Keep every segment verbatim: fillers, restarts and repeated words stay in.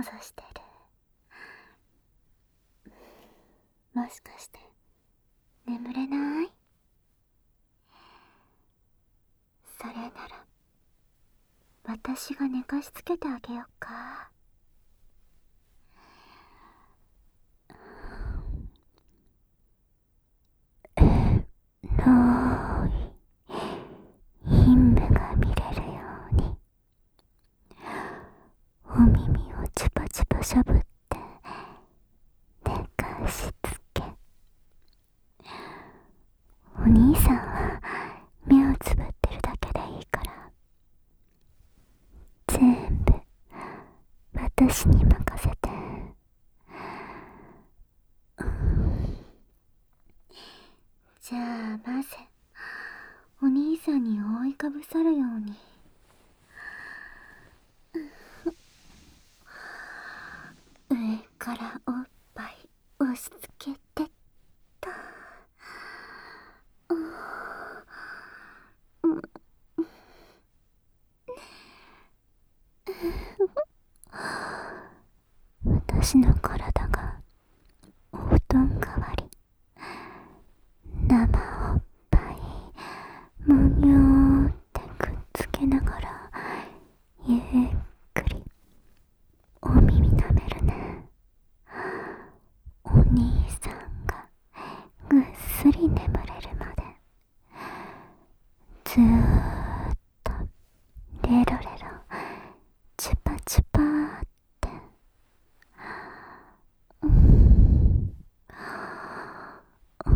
もぞしてる。もしかして眠れない？それなら私が寝かしつけてあげようか。エロい陰部が見れるようにお耳をチュパチュパしゃぶって寝かしつけ、お兄さんは目をつぶってるだけでいいから全部私に任せて。じゃあまずお兄さんに覆いかぶさるように上からおっぱい押し付けてっと。私の体がお布団代わり、生おっぱいむにょーってくっつけながらゆっくりお耳舐めるね。お兄さんがぐっすり眠れるまでずーっとレロレロチュパチュパーって、うん、うん、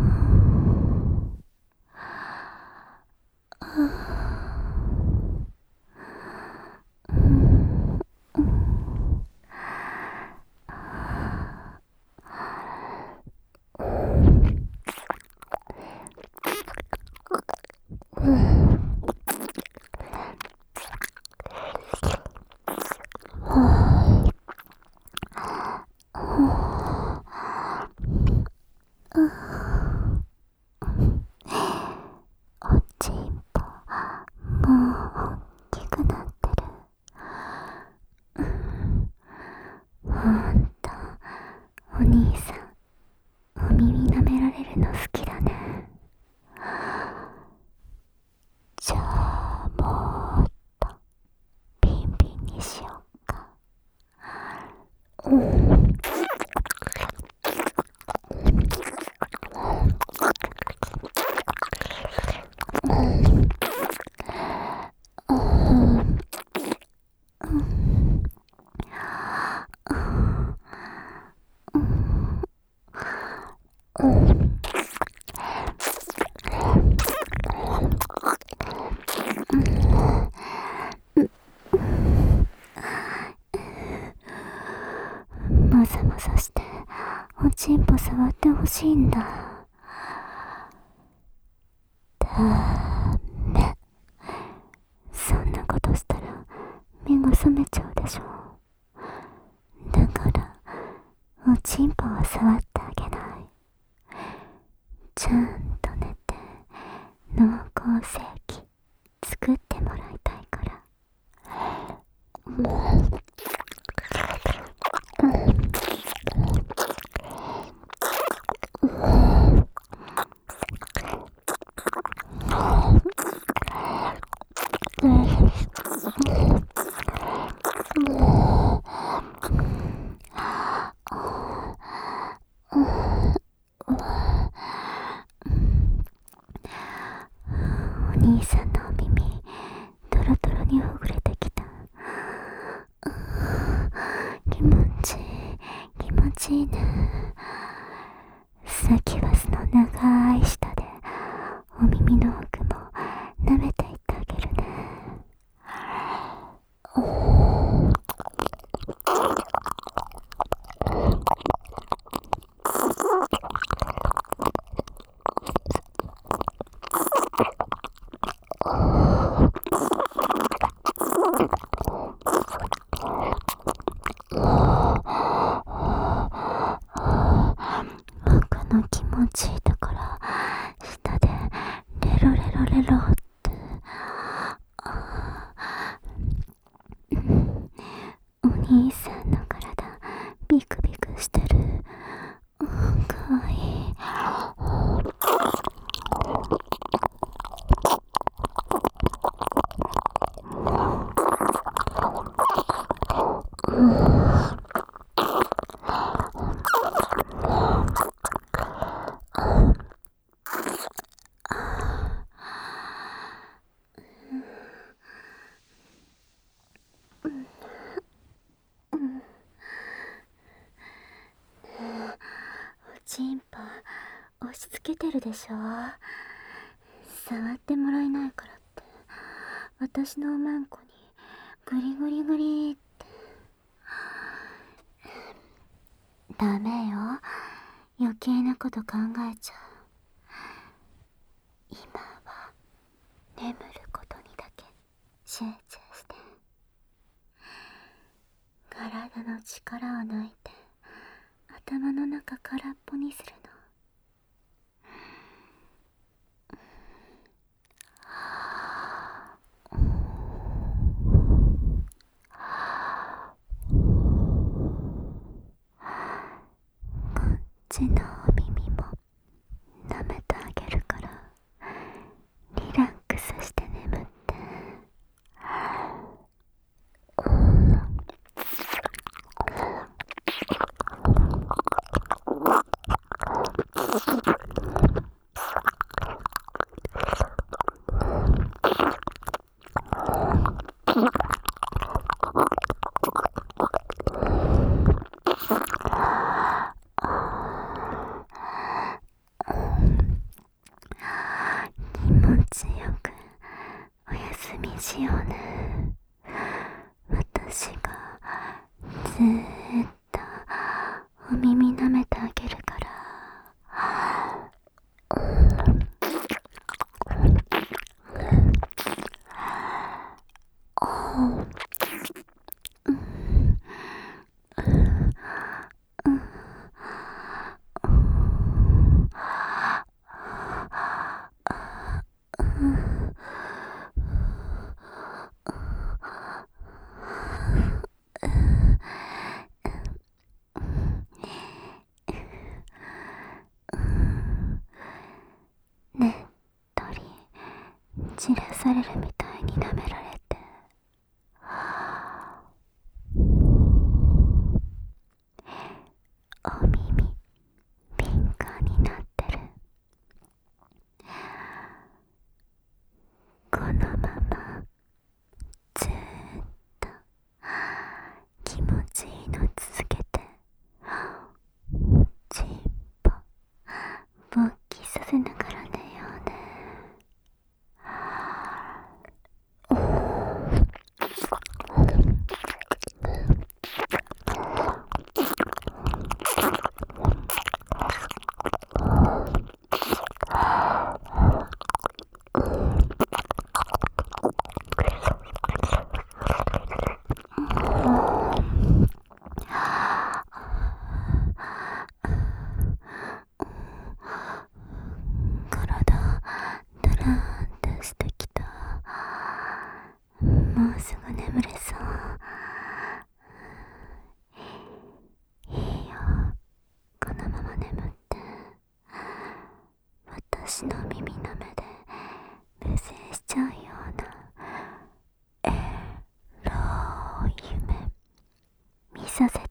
おちんぽもう大きくなってる。ほんとお兄さんお耳舐められるの好きだね。じゃあもっとピンピンにしよっか。うんもぞもぞしておちんぽ触ってほしいんだ。ダメ、そんなことしたら目が覚めちゃうでしょ。だからおちんぽは触ってあげない。ちゃんと寝て濃厚精液作ってもらいたいから。お兄さんのお耳トロトロにほぐれてきた。気持ちいい気持ちいいね。サキュバスの長い舌でお耳の奥も舐めていってあげるね。僕の気持ちいいところ舌でレロレロレロって、お兄さんの体チンポ押し付けてるでしょ。触ってもらえないからって私のおまんこにグリグリグリって。ダメよ、余計なこと考えちゃう。今は眠ることにだけ集中して、体の力を抜いて頭の中空っぽにするの。こっちのお耳も舐めてあげるからリラックスして眠って。気持ちよくお休みしようね。私がずーっとお耳舐めてあげるから。ねっとり散らされるみたいに舐められて、お耳敏感になってる。このままずーっと気持ちいいの続けて、ちんぽ勃起させながら寝ようね。体だらーんとしてきた。もうすぐ眠れそう。いいよ、このまま眠って。私の耳の目で無精しちゃうようなエロい夢見させて